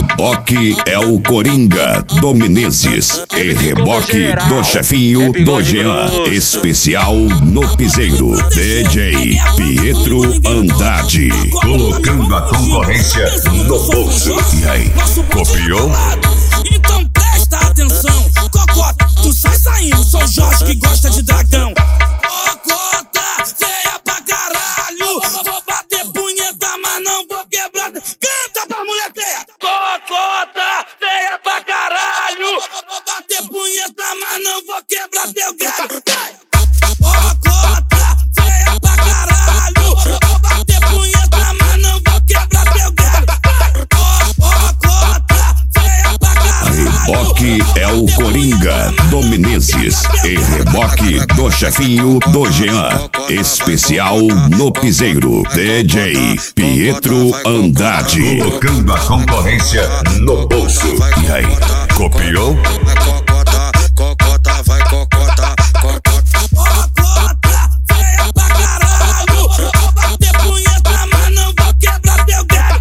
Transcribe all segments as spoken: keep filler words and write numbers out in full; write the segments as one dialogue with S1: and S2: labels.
S1: Reboque é o Coringa do Menezes e reboque do chefinho do Jean. Especial no piseiro, D J Pietro Andrade.
S2: Colocando a concorrência no bolso.
S1: E aí, copiou?
S3: Então presta atenção, Cocota, tu sai saindo, sou Jorge que gosta de dragão. Cocota, feia pra caralho, vou bater punheta, mas não vou quebrar. Canta pra mulher feia. Cocota, feia pra caralho, vou bater punheta, mas não vou quebrar teu galho. Cocota, feia pra caralho, vou bater punheta, mas não vou quebrar teu galho. Cocota, feia pra caralho.
S1: Reboque é o Coringa do Menezes e reboque do chefinho do Jean. Especial no piseiro, D J Pietro Andrade.
S2: Colocando a concorrência no bolso.
S1: E aí, copiou?
S4: Cocota, cocota, vai cocota, cocota.
S3: Cocota, feia pra caralho, vou bater punheta, mas não vou quebrar teu galho.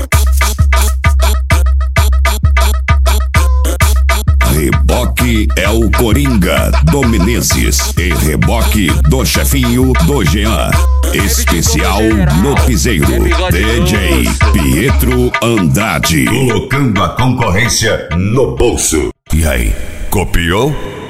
S1: Reboque é o Coringa do Menezes e reboque do chefinho do Jean. Especial no piseiro, D J Pietro Andrade.
S2: Colocando a concorrência no bolso.
S1: E aí, copiou?